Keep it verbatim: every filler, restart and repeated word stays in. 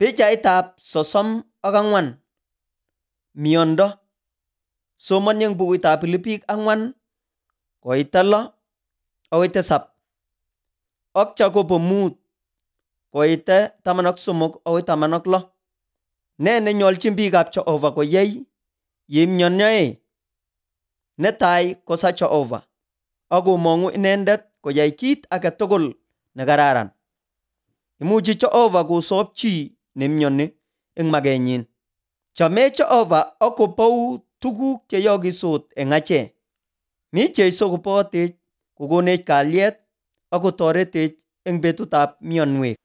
Pichaitab sosom ak ang'wan. Miondo. Soman eng bukuitab Pilipik ang'wan koita lo akoi tisab. Ak Jakobo mut koite taman ak somok akoi taman ak lo. Nee nenyolchin biikab Jehova koyai yeimyonyoe? Netai kosa Jehova ak komong'u inendet koyai kit age tugul nekararan. Imuchi Jehova kosob chi nemyoni eng magenyin. Chome Jehova ak kobou tuguk cheyokisot eng achek. Mi Jeiso kobotech kokonech kalyet ak kotoretech eng betutab mionwek.